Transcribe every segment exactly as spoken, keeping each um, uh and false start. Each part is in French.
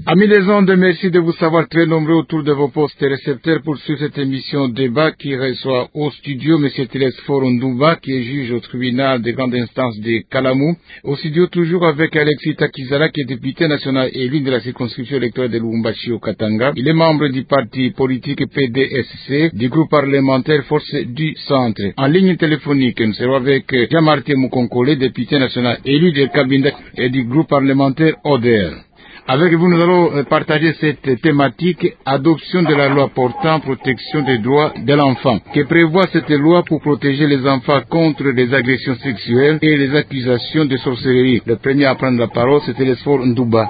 Amis les ondes, merci de vous savoir très nombreux autour de vos postes récepteurs pour suivre cette émission débat qui reçoit au studio M. Télésphore Ndouba, qui est juge au tribunal de grande instance de Kalamou. Au studio toujours avec Alexis Takizala, qui est député national élu de la circonscription électorale de Lubumbashi au Katanga. Il est membre du parti politique P D S C, du groupe parlementaire Force du Centre. En ligne téléphonique, nous serons avec Jean-Martin Moukonkole, député national élu de Kabinda et du groupe parlementaire O D R. Avec vous, nous allons partager cette thématique, adoption de la loi portant protection des droits de l'enfant. Que prévoit cette loi pour protéger les enfants contre les agressions sexuelles et les accusations de sorcellerie? Le premier à prendre la parole, c'est Télésphore Ndouba.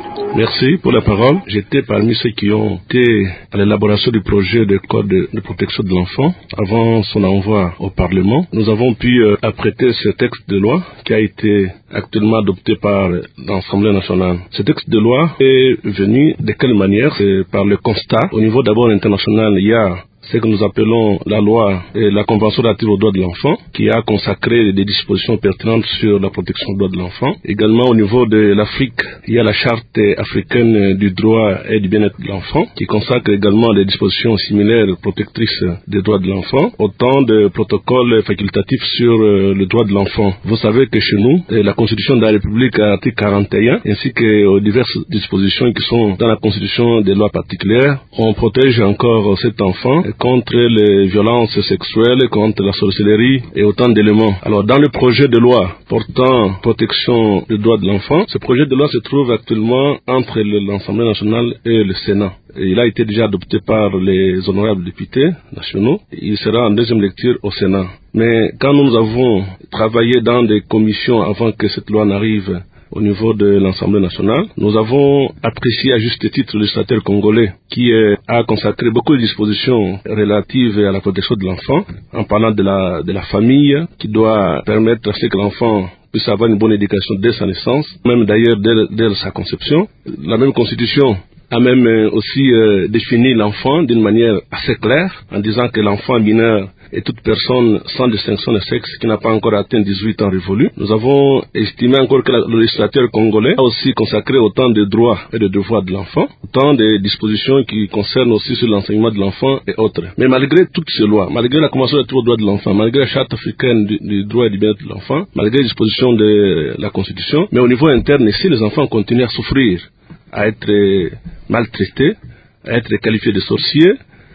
Merci pour la parole. J'étais parmi ceux qui ont été à l'élaboration du projet de code de protection de l'enfant avant son envoi au Parlement. Nous avons pu euh, apprêter ce texte de loi qui a été actuellement adopté par l'Assemblée nationale. Ce texte de loi est venu de quelle manière? C'est par le constat. Au niveau d'abord international, il y a ce que nous appelons la loi et la Convention relative aux droits de l'enfant, qui a consacré des dispositions pertinentes sur la protection des droits de l'enfant. Également, au niveau de l'Afrique, il y a la Charte africaine du droit et du bien-être de l'enfant, qui consacre également des dispositions similaires protectrices des droits de l'enfant. Autant de protocoles facultatifs sur le droit de l'enfant. Vous savez que chez nous, la Constitution de la République à l'article quarante et un, ainsi que diverses dispositions qui sont dans la Constitution des lois particulières, on protège encore cet enfant contre les violences sexuelles, contre la sorcellerie et autant d'éléments. Alors, dans le projet de loi portant protection des droits de l'enfant, ce projet de loi se trouve actuellement entre l'Assemblée nationale et le Sénat. Il a été déjà adopté par les honorables députés nationaux. Il sera en deuxième lecture au Sénat. Mais quand nous avons travaillé dans des commissions avant que cette loi n'arrive au niveau de l'Assemblée nationale, nous avons apprécié à juste titre le législateur congolais qui euh, a consacré beaucoup de dispositions relatives à la protection de l'enfant, en parlant de la, de la famille qui doit permettre à ce que l'enfant puisse avoir une bonne éducation dès sa naissance, même d'ailleurs dès, dès sa conception. La même constitution a même euh, aussi euh, défini l'enfant d'une manière assez claire, en disant que l'enfant mineur est toute personne sans distinction de sexe qui n'a pas encore atteint dix-huit ans révolus. Nous avons estimé encore que le législateur congolais a aussi consacré autant de droits et de devoirs de l'enfant, autant de dispositions qui concernent aussi sur l'enseignement de l'enfant et autres. Mais malgré toutes ces lois, malgré la Convention relative aux droits de l'enfant, malgré la Charte africaine du, du droit et du bien-être de l'enfant, malgré les dispositions de la Constitution, mais au niveau interne ici, les enfants continuent à souffrir, à être maltraités, à être qualifiés de sorciers,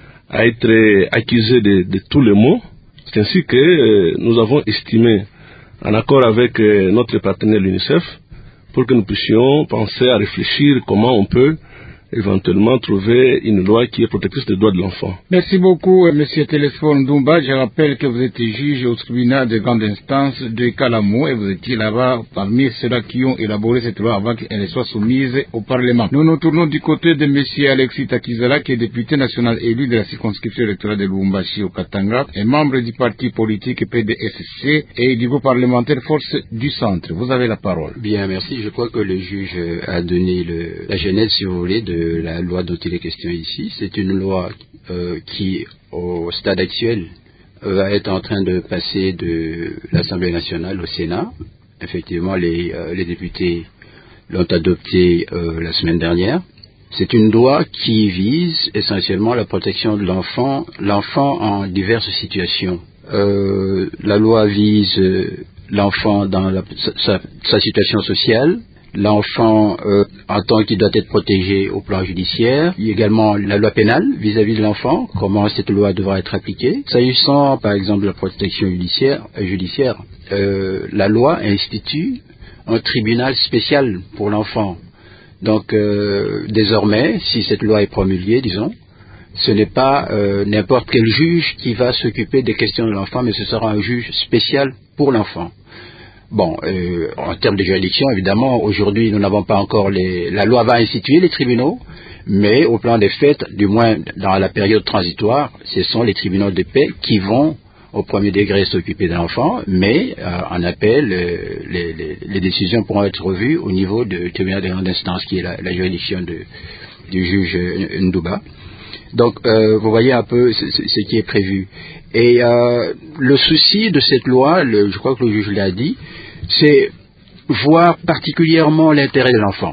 à être accusés de, de tous les maux. C'est ainsi que euh, nous avons estimé, en accord avec euh, notre partenaire l'UNICEF, pour que nous puissions penser à réfléchir comment on peut éventuellement trouver une loi qui est protectrice des droits de l'enfant. Merci beaucoup, M. Télésphore Ndouba. Je rappelle que vous êtes juge au tribunal de grande instance de Kalamou et vous étiez là-bas parmi ceux-là qui ont élaboré cette loi avant qu'elle soit soumise au Parlement. Nous nous tournons du côté de M. Alexis Takizala, qui est député national élu de la circonscription électorale de Lubumbashi au Katanga et membre du parti politique P D S C et du groupe parlementaire Force du Centre. Vous avez la parole. Bien, merci. Je crois que le juge a donné le, la genèse, si vous voulez, de la loi dont il est question ici. C'est une loi euh, qui, au stade actuel, euh, va être en train de passer de l'Assemblée nationale au Sénat. Effectivement, les, euh, les députés l'ont adoptée euh, la semaine dernière. C'est une loi qui vise essentiellement la protection de l'enfant, l'enfant en diverses situations. Euh, la loi vise l'enfant dans la, sa, sa situation sociale, l'enfant euh, en tant qu'il doit être protégé au plan judiciaire. Il y a également la loi pénale vis-à-vis de l'enfant, comment cette loi devra être appliquée. S'agissant par exemple de la protection judiciaire, euh, judiciaire euh, la loi institue un tribunal spécial pour l'enfant. Donc euh, désormais, si cette loi est promulguée, disons, ce n'est pas euh, n'importe quel juge qui va s'occuper des questions de l'enfant, mais ce sera un juge spécial pour l'enfant. Bon, euh, en termes de juridiction, évidemment, aujourd'hui, nous n'avons pas encore les... La loi va instituer les tribunaux, mais au plan des faits, du moins dans la période transitoire, ce sont les tribunaux de paix qui vont, au premier degré, s'occuper de l'enfant, mais euh, en appel, euh, les, les, les décisions pourront être revues au niveau du tribunal de grande instance, qui est la, la juridiction de, du juge Ndouba. Donc, euh, vous voyez un peu ce, ce qui est prévu. Et euh, le souci de cette loi, le, je crois que le juge l'a dit, c'est voir particulièrement l'intérêt de l'enfant.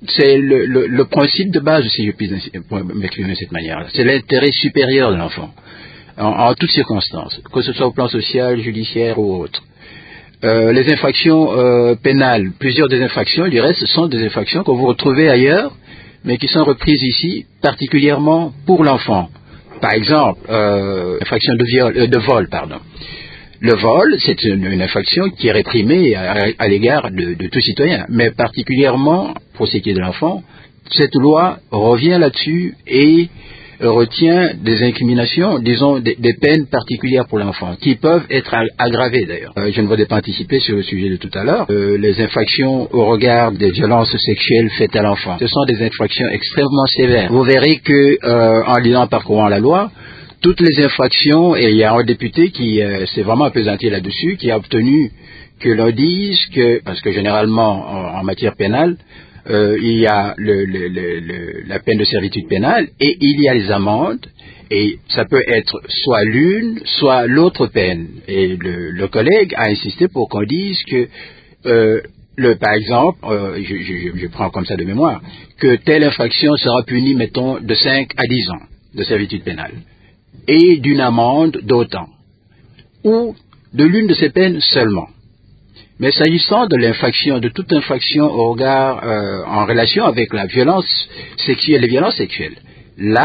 c'est le, le, le principe de base, si je puis m'exprimer de cette manière. C'est l'intérêt supérieur de l'enfant, en, en toutes circonstances, que ce soit au plan social, judiciaire ou autre. Euh, les infractions euh, pénales, plusieurs des infractions, du reste, sont des infractions que vous retrouvez ailleurs, mais qui sont reprises ici, particulièrement pour l'enfant. Par exemple, euh, infraction de, viol, euh, de vol, pardon. Le vol, c'est une, une infraction qui est réprimée à, à l'égard de, de tout citoyen, mais particulièrement pour ce qui est de l'enfant, cette loi revient là-dessus et retient des incriminations, disons des, des peines particulières pour l'enfant, qui peuvent être aggravées d'ailleurs. Euh, je ne voudrais pas anticiper sur le sujet de tout à l'heure. Euh, les infractions au regard des violences sexuelles faites à l'enfant, ce sont des infractions extrêmement sévères. Vous verrez que, euh, en lisant, en parcourant la loi, toutes les infractions, et il y a un député qui euh, s'est vraiment appesanti là-dessus, qui a obtenu que l'on dise que, parce que généralement en, en matière pénale, Euh, il y a le, le, le, le, la peine de servitude pénale et il y a les amendes et ça peut être soit l'une, soit l'autre peine. Et le, le collègue a insisté pour qu'on dise que, euh, le, par exemple, euh, je, je, je prends comme ça de mémoire, que telle infraction sera punie, mettons, de cinq à dix ans de servitude pénale et d'une amende d'autant, ou de l'une de ces peines seulement. Mais s'agissant de l'infraction, de toute infraction au regard, euh, en relation avec la violence sexuelle, les violences sexuelles, là,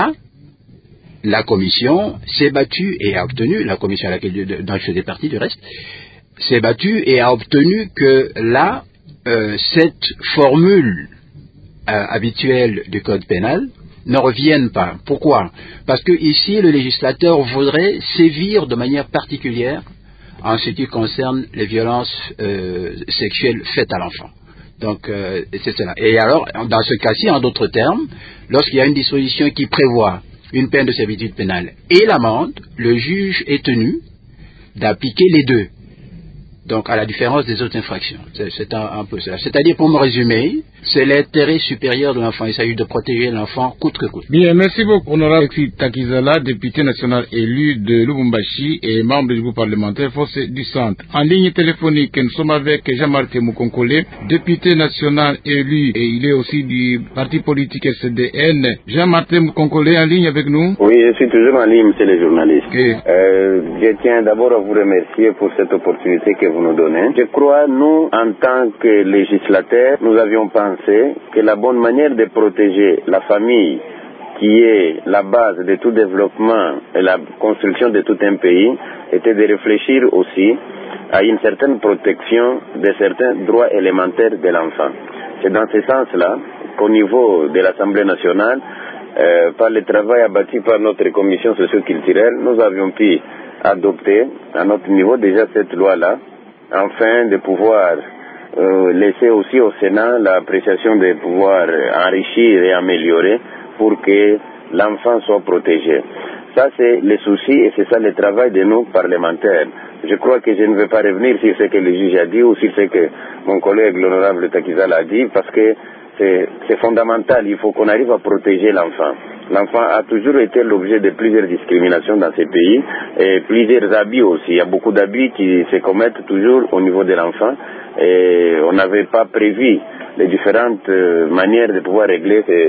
la commission s'est battue et a obtenu, la commission à laquelle dont je faisais partie du reste, s'est battue et a obtenu que là, euh, cette formule euh, habituelle du code pénal ne revienne pas. Pourquoi? Parce que ici, le législateur voudrait sévir de manière particulière en ce qui concerne les violences euh, sexuelles faites à l'enfant. Donc, euh, c'est cela. Et alors, dans ce cas-ci, en d'autres termes, lorsqu'il y a une disposition qui prévoit une peine de servitude pénale et l'amende, le juge est tenu d'appliquer les deux. Donc, à la différence des autres infractions. C'est, c'est un, un peu cela. C'est-à-dire, pour me résumer, c'est l'intérêt supérieur de l'enfant. Il s'agit de protéger l'enfant coûte que coûte. Bien, merci beaucoup, honorable Alexis Takizala, député national élu de Lubumbashi et membre du groupe parlementaire Force du Centre. En ligne téléphonique, nous sommes avec Jean-Marc Mukonkole, député national élu, et il est aussi du parti politique S D N. Jean-Marc Mukonkole, en ligne avec nous? Oui, je suis toujours en ligne, monsieur le journaliste. Okay. Euh, je tiens d'abord à vous remercier pour cette opportunité que vous nous donnez. Je crois, nous, en tant que législateurs, nous avions pensé que la bonne manière de protéger la famille, qui est la base de tout développement et la construction de tout un pays, était de réfléchir aussi à une certaine protection de certains droits élémentaires de l'enfant. C'est dans ce sens-là qu'au niveau de l'Assemblée nationale, euh, par le travail abattu par notre commission socio-culturelle, nous avions pu adopter à notre niveau déjà cette loi-là, afin de pouvoir euh, laisser aussi au Sénat l'appréciation de pouvoir enrichir et améliorer pour que l'enfant soit protégé. Ça, c'est le souci et c'est ça le travail de nous parlementaires. Je crois que je ne vais pas revenir sur ce que le juge a dit ou sur ce que mon collègue, l'honorable Takizala, a dit, parce que c'est, c'est fondamental. Il faut qu'on arrive à protéger l'enfant. L'enfant a toujours été l'objet de plusieurs discriminations dans ces pays et plusieurs abus aussi. Il y a beaucoup d'abus qui se commettent toujours au niveau de l'enfant et on n'avait pas prévu les différentes manières de pouvoir régler ces,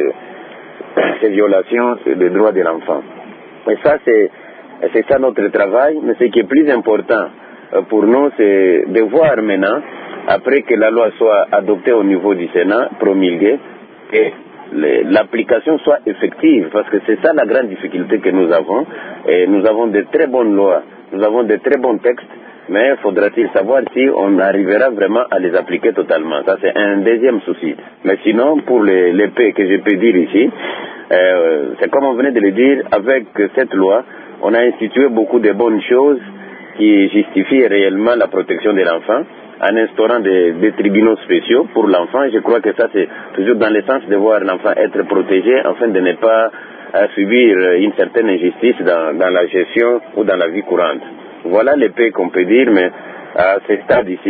ces violations des droits de l'enfant. Et ça, c'est, c'est ça notre travail, mais ce qui est plus important pour nous, c'est de voir maintenant, après que la loi soit adoptée au niveau du Sénat, promulguée, et l'application soit effective, parce que c'est ça la grande difficulté que nous avons. Et nous avons de très bonnes lois, nous avons de très bons textes, mais faudra-t-il savoir si on arrivera vraiment à les appliquer totalement. Ça, c'est un deuxième souci. Mais sinon, pour les, les paix que je peux dire ici, euh, c'est comme on venait de le dire, avec cette loi, on a institué beaucoup de bonnes choses qui justifient réellement la protection de l'enfant, en instaurant des, des tribunaux spéciaux pour l'enfant. Je crois que ça, c'est toujours dans le sens de voir l'enfant être protégé, afin de ne pas euh, subir une certaine injustice dans, dans la gestion ou dans la vie courante. Voilà les paix qu'on peut dire, mais à ce stade ici,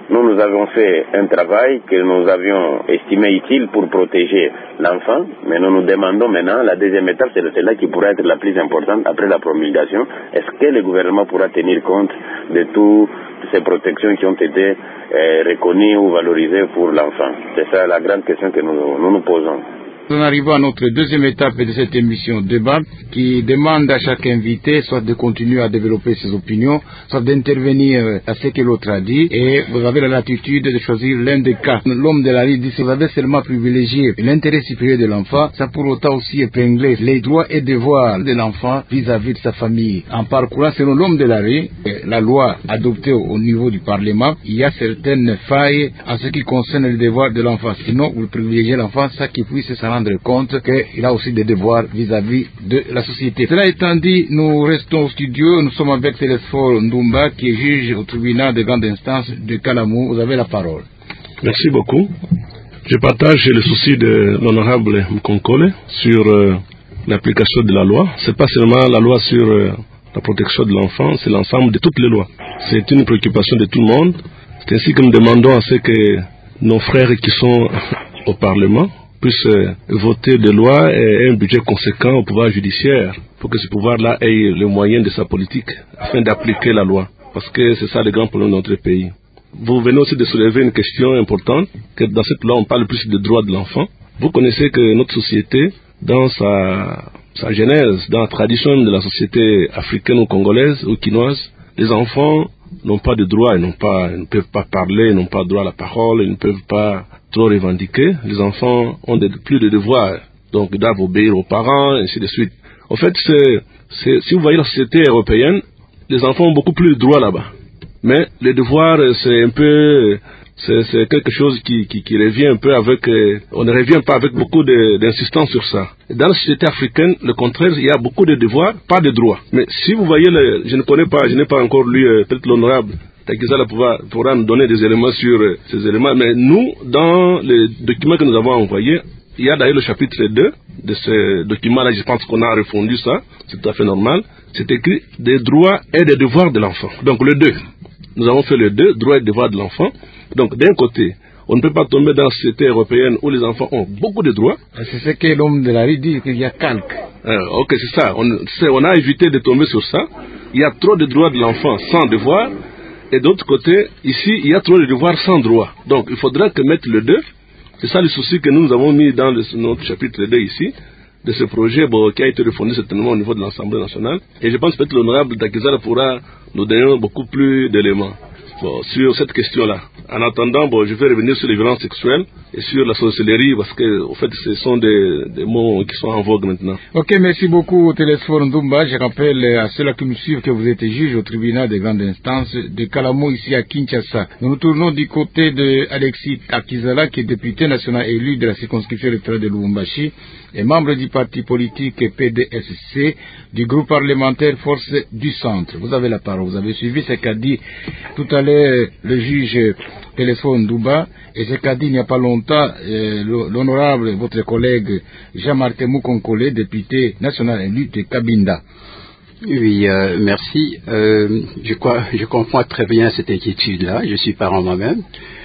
Nous, nous avons fait un travail que nous avions estimé utile pour protéger l'enfant, mais nous nous demandons maintenant, la deuxième étape, c'est celle-là qui pourra être la plus importante après la promulgation. Est-ce que le gouvernement pourra tenir compte de toutes ces protections qui ont été euh, reconnues ou valorisées pour l'enfant? C'est ça la grande question que nous nous, nous posons. Nous arrivons à notre deuxième étape de cette émission débat qui demande à chaque invité soit de continuer à développer ses opinions, soit d'intervenir à ce que l'autre a dit, et vous avez la latitude de choisir l'un des cas. L'homme de la rue dit que vous avez seulement privilégié l'intérêt supérieur de l'enfant, ça pour autant aussi épingler les droits et devoirs de l'enfant vis-à-vis de sa famille. En parcourant selon l'homme de la rue, la loi adoptée au niveau du Parlement, il y a certaines failles en ce qui concerne les devoirs de l'enfant. Sinon, vous privilégiez l'enfant, ça qui puisse s'en rendre compte qu'il a aussi des devoirs vis-à-vis de la société. Cela étant dit, nous restons au studio. Nous sommes avec Télésphore Ndumba, qui est juge au tribunal de grande instance de Kalamou. Vous avez la parole. Merci beaucoup. Je partage le souci de l'honorable Mkonkole sur euh, l'application de la loi. C'est pas seulement la loi sur euh, la protection de l'enfant, c'est l'ensemble de toutes les lois. C'est une préoccupation de tout le monde. C'est ainsi que nous demandons à ce que nos frères qui sont au Parlement puissent euh, voter des lois et un budget conséquent au pouvoir judiciaire pour que ce pouvoir-là ait le moyen de sa politique afin d'appliquer la loi. Parce que c'est ça le grand problème de notre pays. Vous venez aussi de soulever une question importante, que dans cette loi on parle plus des droits de l'enfant. Vous connaissez que notre société, dans sa, sa genèse, dans la tradition de la société africaine ou congolaise ou quinoise, les enfants n'ont pas de droits, ils, n'ont pas, ils ne peuvent pas parler, ils n'ont pas droit à la parole, ils ne peuvent pas trop revendiquer. Les enfants ont de, plus de devoirs, donc ils doivent obéir aux parents, et ainsi de suite. En fait, c'est, c'est, si vous voyez la société européenne, les enfants ont beaucoup plus de droits là-bas. Mais les devoirs, c'est un peu, c'est, c'est quelque chose qui, qui, qui revient un peu avec, euh, on ne revient pas avec beaucoup de, d'insistance sur ça. Dans la société africaine, le contraire, il y a beaucoup de devoirs, pas de droits. Mais si vous voyez, le, je ne connais pas, je n'ai pas encore lu, euh, peut-être l'honorable Takizala pourra, pourra nous donner des éléments sur euh, ces éléments, mais nous, dans les documents que nous avons envoyés, il y a d'ailleurs le chapitre deux de ce document-là, je pense qu'on a refondu ça, c'est tout à fait normal. C'est écrit des droits et des devoirs de l'enfant. Donc le deux. Nous avons fait le deux, droits et devoirs de l'enfant. Donc d'un côté, on ne peut pas tomber dans la société européenne où les enfants ont beaucoup de droits. C'est ce que l'homme de la rue dit, qu'il y a calque. Euh, ok, c'est ça. On, c'est, on a évité de tomber sur ça. Il y a trop de droits de l'enfant sans devoirs. Et d'autre côté, ici, il y a trop de devoirs sans droit. Donc, il faudra que mettre le deux. C'est ça le souci que nous avons mis dans le, notre chapitre deux ici, de ce projet bon, qui a été refondé certainement au niveau de l'Assemblée nationale. Et je pense peut-être que l'honorable Takizala pourra nous donner beaucoup plus d'éléments bon, sur cette question-là. En attendant, bon, je vais revenir sur les violences sexuelles et sur la sorcellerie, parce que, au fait, ce sont des, des mots qui sont en vogue maintenant. Ok, merci beaucoup, Télésphore Ndumba. Je rappelle à ceux-là qui nous suivent que vous êtes juge au tribunal de grande instance de Kalamou, ici à Kinshasa. Nous nous tournons du côté de Alexis Takizala, qui est député national élu de la circonscription électorale de Lubumbashi et membre du parti politique P D S C du groupe parlementaire Force du Centre. Vous avez la parole. Vous avez suivi ce qu'a dit tout à l'heure le juge Télésphore Ndumba, et ce qu'a dit il n'y a pas longtemps euh, l'honorable, votre collègue Jean-Marc Mkonkole, député national élu de Kabinda. Oui, euh, merci. Euh, je, crois, je comprends très bien cette inquiétude-là. Je suis parent moi-même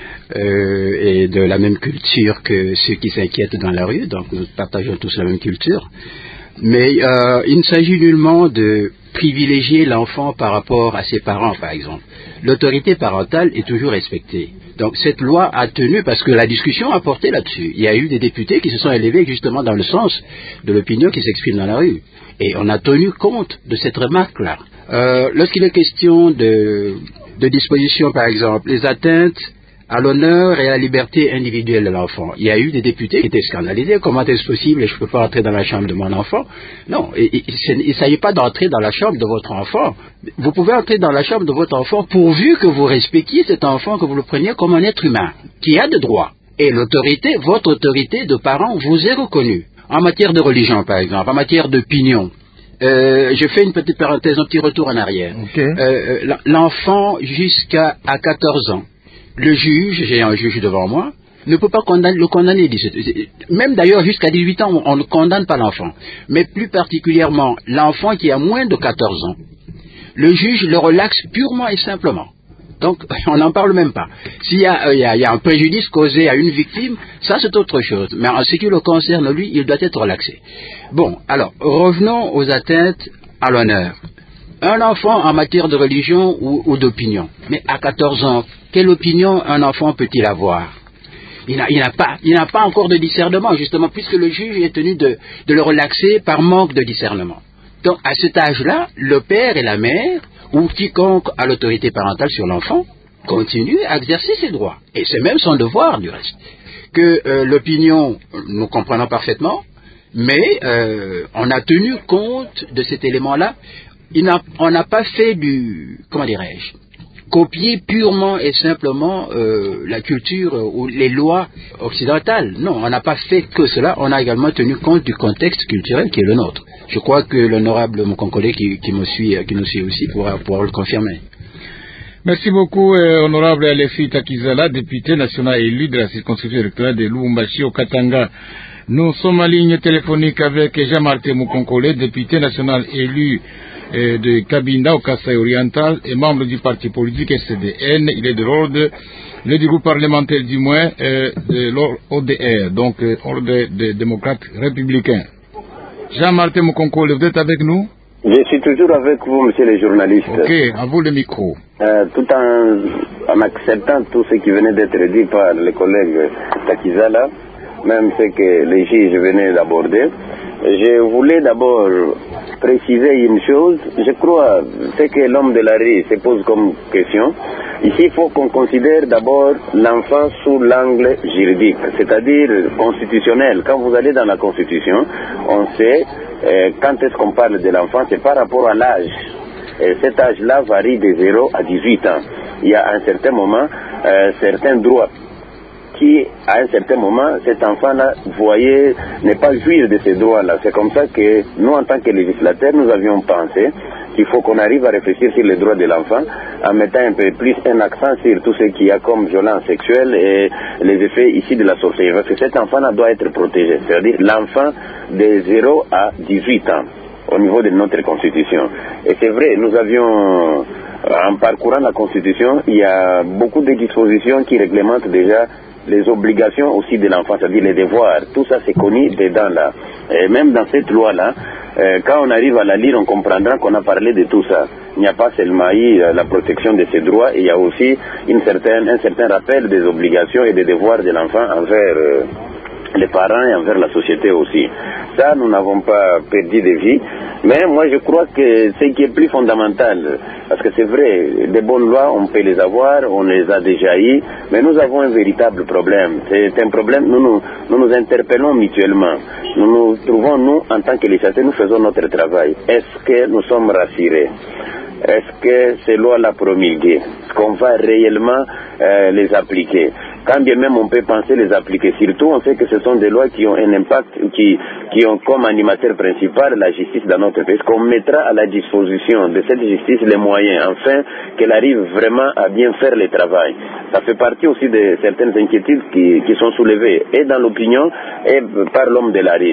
euh, et de la même culture que ceux qui s'inquiètent dans la rue, donc nous partageons tous la même culture. Mais euh, il ne s'agit nullement de privilégier l'enfant par rapport à ses parents, par exemple. L'autorité parentale est toujours respectée. Donc cette loi a tenu, parce que la discussion a porté là-dessus. Il y a eu des députés qui se sont élevés justement dans le sens de l'opinion qui s'exprime dans la rue. Et on a tenu compte de cette remarque-là. Euh, lorsqu'il est question de, de dispositions, par exemple, les atteintes à l'honneur et à la liberté individuelle de l'enfant. Il y a eu des députés qui étaient scandalisés. Comment est-ce possible? Je ne peux pas entrer dans la chambre de mon enfant. Non, il ne s'agit pas d'entrer dans la chambre de votre enfant. Vous pouvez entrer dans la chambre de votre enfant pourvu que vous respectiez cet enfant, que vous le preniez comme un être humain, qui a des droits. Et l'autorité, votre autorité de parent vous est reconnue. En matière de religion, par exemple, en matière d'opinion. Euh, je fais une petite parenthèse, un petit retour en arrière. Okay. Euh, l'enfant jusqu'à à quatorze ans, le juge, j'ai un juge devant moi, ne peut pas condamner, le condamner. Même d'ailleurs jusqu'à dix-huit ans, on ne condamne pas l'enfant. Mais plus particulièrement, l'enfant qui a moins de quatorze ans, le juge le relaxe purement et simplement. Donc, on n'en parle même pas. S'il y a, euh, il y a, il y a un préjudice causé à une victime, ça c'est autre chose. Mais en ce qui le concerne, lui, il doit être relaxé. Bon, alors, revenons aux atteintes à l'honneur. Un enfant en matière de religion ou, ou d'opinion. Mais à quatorze ans, quelle opinion un enfant peut-il avoir? Il n'a, il n'a pas, il n'a pas encore de discernement, justement, puisque le juge est tenu de, de le relaxer par manque de discernement. Donc, à cet âge-là, le père et la mère, ou quiconque a l'autorité parentale sur l'enfant, continue à exercer ses droits. Et c'est même son devoir, du reste. Que euh, l'opinion, nous comprenons parfaitement, mais euh, on a tenu compte de cet élément-là. Il n'a, on n'a pas fait du, comment dirais-je, copier purement et simplement euh, la culture euh, ou les lois occidentales. Non, on n'a pas fait que cela, on a également tenu compte du contexte culturel qui est le nôtre. Je crois que l'honorable Mukonkole qui, qui, me suit, qui nous suit aussi pourra, pourra le confirmer. Merci beaucoup, euh, honorable Alefi Takizala, député national élu de la circonscription électorale de Lubumbashi au Katanga. Nous sommes en ligne téléphonique avec Jean-Martin Mukonkole, député national élu euh, de Kabinda au Kasaï oriental et membre du parti politique S D N. Il est de l'ordre, le du groupe parlementaire du moins, euh, de l'O D R, donc euh, ordre des démocrates républicains. Jean-Martin Mukonkole, vous êtes avec nous? Je suis toujours avec vous, monsieur le journaliste. Ok, à vous le micro. Euh, tout en, en acceptant tout ce qui venait d'être dit par le collègue Takizala, même ce que les juges venaient d'aborder, je voulais d'abord préciser une chose. Je crois, ce que l'homme de la rue se pose comme question, ici il faut qu'on considère d'abord l'enfant sous l'angle juridique, c'est-à-dire constitutionnel. Quand vous allez dans la Constitution, on sait euh, quand est-ce qu'on parle de l'enfant, c'est par rapport à l'âge. Et cet âge-là varie de zéro à dix-huit ans. Il y a à un certain moment euh, certains droits qui, à un certain moment, cet enfant-là, vous voyez, n'est pas jouir de ces droits-là. C'est comme ça que nous, en tant que législateurs, nous avions pensé qu'il faut qu'on arrive à réfléchir sur les droits de l'enfant en mettant un peu plus un accent sur tout ce qu'il y a comme violence sexuelle et les effets ici de la sorcellerie. Parce que cet enfant-là doit être protégé, c'est-à-dire l'enfant de zéro à dix-huit ans au niveau de notre Constitution. Et c'est vrai, nous avions, en parcourant la Constitution, il y a beaucoup de dispositions qui réglementent déjà les obligations aussi de l'enfant, c'est-à-dire les devoirs. Tout ça c'est connu dedans là. Et même dans cette loi-là, euh, quand on arrive à la lire, on comprendra qu'on a parlé de tout ça. Il n'y a pas seulement eu euh, la protection de ses droits, il y a aussi une certaine, un certain rappel des obligations et des devoirs de l'enfant envers euh, les parents et envers la société aussi. Ça, nous n'avons pas perdu de vie. Mais moi, je crois que ce qui est plus fondamental, parce que c'est vrai, des bonnes lois, on peut les avoir, on les a déjà eues, mais nous avons un véritable problème. C'est un problème, nous nous, nous nous interpellons mutuellement. Nous nous trouvons, nous, en tant que législateurs, nous faisons notre travail. Est-ce que nous sommes rassurés? Est-ce que ces lois-là promulguées, est-ce qu'on va réellement euh, les appliquer? Quand bien même on peut penser les appliquer, surtout on sait que ce sont des lois qui ont un impact, qui, qui ont comme animateur principal la justice dans notre pays. Est-ce qu'on mettra à la disposition de cette justice les moyens, afin qu'elle arrive vraiment à bien faire le travail? Ça fait partie aussi de certaines inquiétudes qui, qui sont soulevées, et dans l'opinion, et par l'homme de la rue.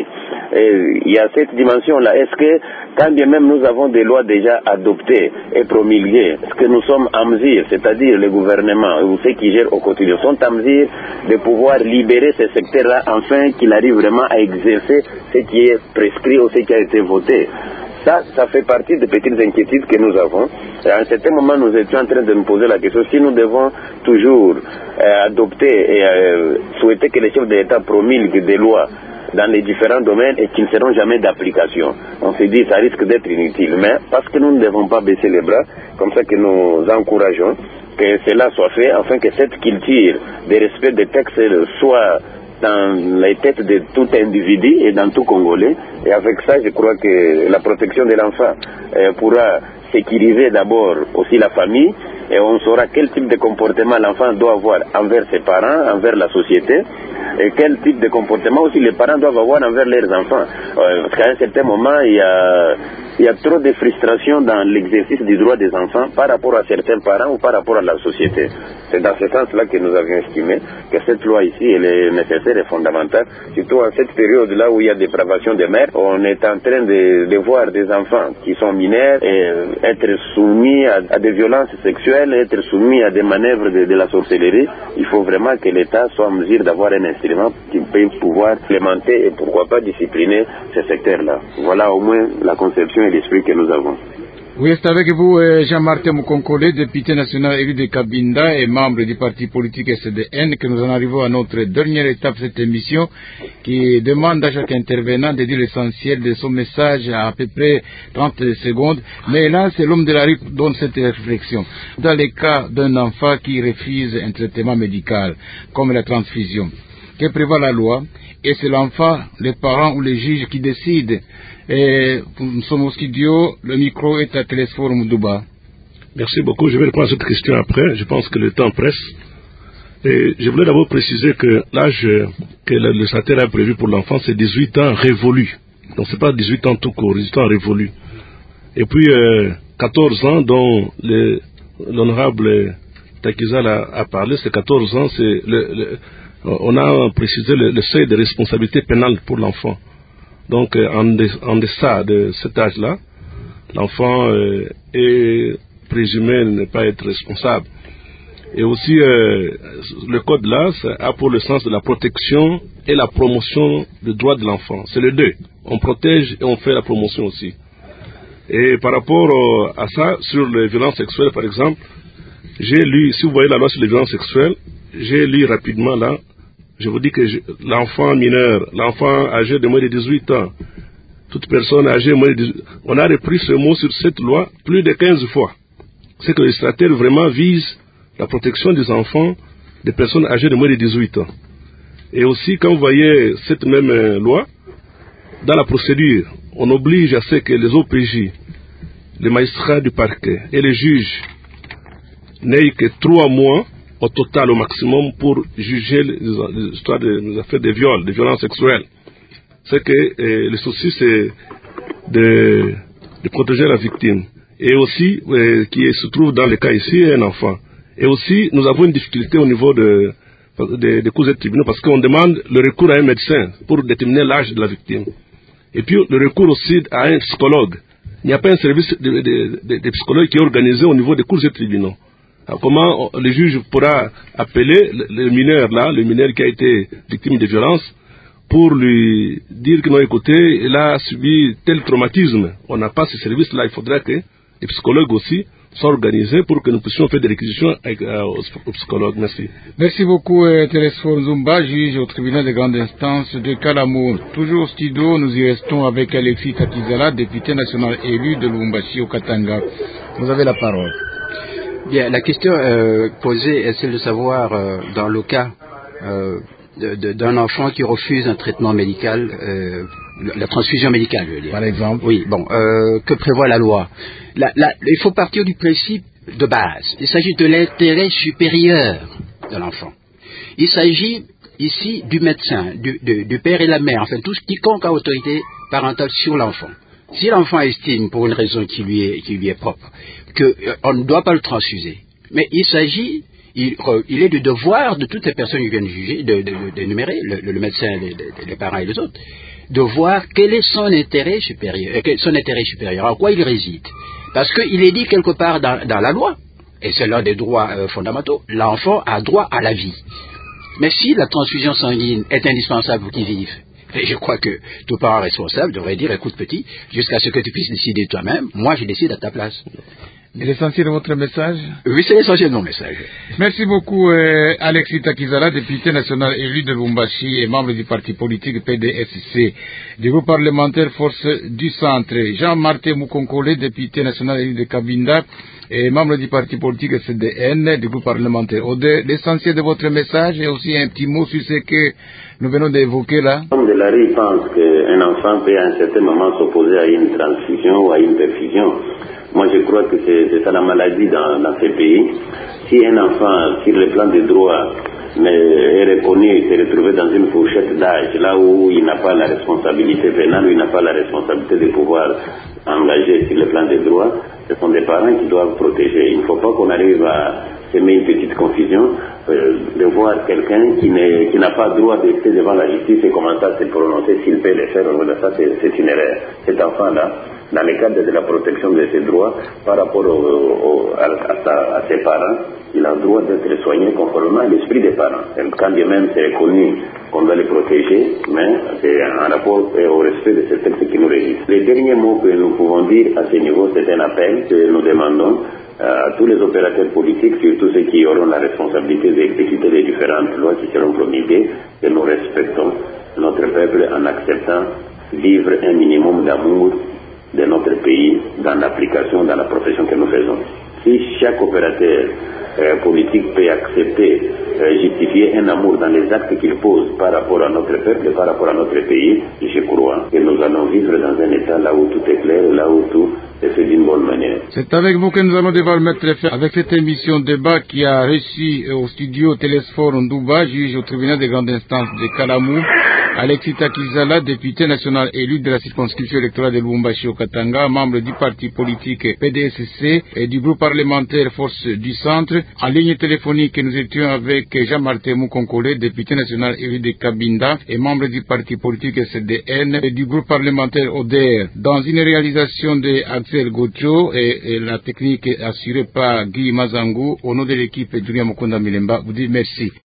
Et il y a cette dimension-là. Est-ce que, quand bien même nous avons des lois déjà adoptées et promulguées, est-ce que nous sommes en mesure, c'est-à-dire le gouvernement ou ceux qui gèrent au quotidien, sont en mesure de pouvoir libérer ce secteur-là, afin qu'il arrive vraiment à exercer ce qui est prescrit ou ce qui a été voté? Ça, ça fait partie des petites inquiétudes que nous avons. Et à un certain moment, nous étions en train de nous poser la question si nous devons toujours euh, adopter et euh, souhaiter que les chefs de l'État promulguent des lois dans les différents domaines et qui ne seront jamais d'application. On se dit ça risque d'être inutile. Mais parce que nous ne devons pas baisser les bras, comme ça que nous encourageons que cela soit fait, afin que cette culture de respect des textes soit dans les têtes de tout individu et dans tout Congolais. Et avec ça, je crois que la protection de l'enfant euh, pourra sécuriser d'abord aussi la famille, et on saura quel type de comportement l'enfant doit avoir envers ses parents, envers la société, et quel type de comportement aussi les parents doivent avoir envers leurs enfants. Euh, parce qu'à un certain moment, il y a il y a trop de frustration dans l'exercice du droit des enfants par rapport à certains parents ou par rapport à la société. C'est dans ce sens-là que nous avions estimé que cette loi ici, elle est nécessaire et fondamentale, surtout en cette période-là où il y a dépravation des mères. On est en train de, de voir des enfants qui sont mineurs et être soumis à, à des violences sexuelles, être soumis à des manœuvres de, de la sorcellerie. Il faut vraiment que l'État soit en mesure d'avoir un instrument qui peut pouvoir implémenter et pourquoi pas discipliner ce secteur-là. Voilà au moins la conception et l'esprit que nous avons. Oui, c'est avec vous Jean-Martin Mukonkole, député national élu de Cabinda et membre du parti politique S D N, que nous en arrivons à notre dernière étape de cette émission qui demande à chaque intervenant de dire l'essentiel de son message à à peu près trente secondes. Mais là, c'est l'homme de la rue qui donne cette réflexion. Dans le cas d'un enfant qui refuse un traitement médical, comme la transfusion, que prévoit la loi, et c'est l'enfant, les parents ou les juges qui décident. Et nous sommes au studio, le micro est à Télésphore Moudouba. Merci beaucoup, je vais répondre à cette question après, je pense que le temps presse. Et je voulais d'abord préciser que l'âge que le législateur a prévu pour l'enfant, c'est dix-huit ans révolus. Donc c'est pas dix-huit ans tout court, dix-huit ans révolus. Et puis euh, quatorze ans dont le, l'honorable Takizal a, a parlé, c'est quatorze ans, c'est le, le, on a précisé le, le seuil de responsabilité pénale pour l'enfant. Donc, euh, en, de, en deçà de cet âge-là, l'enfant euh, est présumé ne pas être responsable. Et aussi, euh, le code-là a pour le sens de la protection et la promotion des droits de l'enfant. C'est les deux. On protège et on fait la promotion aussi. Et par rapport euh, à ça, sur les violences sexuelles, par exemple, j'ai lu, si vous voyez la loi sur les violences sexuelles, j'ai lu rapidement là, je vous dis que je, l'enfant mineur, l'enfant âgé de moins de dix-huit ans, toute personne âgée de moins de dix-huit ans, on a repris ce mot sur cette loi plus de quinze fois. C'est que le législateur vraiment vise la protection des enfants, des personnes âgées de moins de dix-huit ans. Et aussi, quand vous voyez cette même euh, loi, dans la procédure, on oblige à ce que les O P J, les magistrats du parquet et les juges n'aient que trois mois au total, au maximum, pour juger les, les histoires de, les affaires de viol, de violences sexuelles. C'est que euh, le souci, c'est de, de protéger la victime. Et aussi, euh, qui se trouve dans le cas ici, un enfant. Et aussi, nous avons une difficulté au niveau de, de, de cours et tribunaux parce qu'on demande le recours à un médecin pour déterminer l'âge de la victime. Et puis, le recours aussi à un psychologue. Il n'y a pas un service de, de, de, de psychologue qui est organisé au niveau des cours et tribunaux. Alors, comment le juge pourra appeler le, le mineur là, le mineur qui a été victime de violence, pour lui dire que non, écoutez, il a subi tel traumatisme. On n'a pas ce service-là. Il faudra que les psychologues aussi soient organisés pour que nous puissions faire des réquisitions avec, euh, aux, aux psychologues. Merci. Merci beaucoup, euh, Télésphore Nzumba, juge au tribunal de grande instance de Kalamu. Toujours au studio, nous y restons avec Alexis Takizala, député national élu de Lubumbashi au Katanga. Vous avez la parole. Bien, la question euh, posée est celle de savoir, euh, dans le cas euh, de, de, d'un enfant qui refuse un traitement médical, euh, la transfusion médicale, je veux dire. Par exemple. Oui, bon, euh, que prévoit la loi? la, la, Il faut partir du principe de base. Il s'agit de l'intérêt supérieur de l'enfant. Il s'agit ici du médecin, du, du, du père et la mère, enfin tout quiconque a autorité parentale sur l'enfant. Si l'enfant estime, pour une raison qui lui est, qui lui est propre, qu'on euh, ne doit pas le transfuser, mais il s'agit, il, il est du devoir de toutes les personnes qui viennent juger, de, de, de, d'énumérer, le, le médecin, les, les parents et les autres, de voir quel est son intérêt supérieur, euh, son intérêt supérieur, en quoi il réside. Parce qu'il est dit quelque part dans, dans la loi, et c'est l'un des droits euh, fondamentaux, l'enfant a droit à la vie. Mais si la transfusion sanguine est indispensable pour qu'il vive, et je crois que tout parent responsable devrait dire, écoute petit, jusqu'à ce que tu puisses décider toi-même, moi je décide à ta place. Et l'essentiel de votre message? Oui, c'est l'essentiel de mon message. Merci beaucoup, euh, Alexis Takizala, député national élu de Lubumbashi et membre du parti politique P D S C, du groupe parlementaire Force du Centre. Jean-Martin Mukonkole, député national élu de Cabinda et membre du parti politique S D N, du groupe parlementaire O D E. L'essentiel de votre message et aussi un petit mot sur ce que nous venons d'évoquer là. L'homme de la rue pense qu'un enfant peut à un certain moment s'opposer à une transfusion ou à une perfusion. Moi, je crois que c'est, c'est ça la maladie dans, dans ces pays. Si un enfant, sur le plan des droits, mais est reconnu, s'est retrouvé dans une fourchette d'âge, là où il n'a pas la responsabilité pénale, où il n'a pas la responsabilité de pouvoir engager sur le plan des droits, ce sont des parents qui doivent protéger. Il ne faut pas qu'on arrive à semer une petite confusion, euh, de voir quelqu'un qui, qui n'a pas droit d'être devant la justice et commencer à se prononcer s'il peut le faire. Ça, c'est une erreur. Cet enfant-là, dans le cadre de la protection de ses droits, par rapport au, au, à, à, sa, à ses parents, il a le droit d'être soigné conformément à l'esprit des parents. Et quand bien même c'est reconnu qu'on doit les protéger, mais c'est en rapport au respect de ces textes qui nous régissent. Les derniers mots que nous pouvons dire à ce niveau, c'est un appel que nous demandons à tous les opérateurs politiques, surtout ceux qui auront la responsabilité d'exécuter les différentes lois qui seront promulguées, que nous respectons notre peuple en acceptant vivre un minimum d'amour de notre pays dans l'application, dans la profession que nous faisons. Si chaque opérateur euh, politique peut accepter, euh, justifier un amour dans les actes qu'il pose par rapport à notre peuple, par rapport à notre pays, je crois que nous allons vivre dans un état là où tout est clair, là où tout est fait d'une bonne manière. C'est avec vous que nous allons devoir mettre fin avec cette émission débat qui a reçu au studio Télésphore Ndouba, juge au tribunal de grande instance de Kalamou, Alexis Takizala, député national élu de la circonscription électorale de Lubumbashi au Katanga, membre du parti politique P D S C et du groupe parlementaire Force du Centre. En ligne téléphonique, nous étions avec Jean-Martin Moukonkole, député national élu de Kabinda et membre du parti politique S D N et du groupe parlementaire O D R. Dans une réalisation de Axel Gocho et, et la technique assurée par Guy Mazangou, au nom de l'équipe Julien Mukunda Milemba, vous dit merci.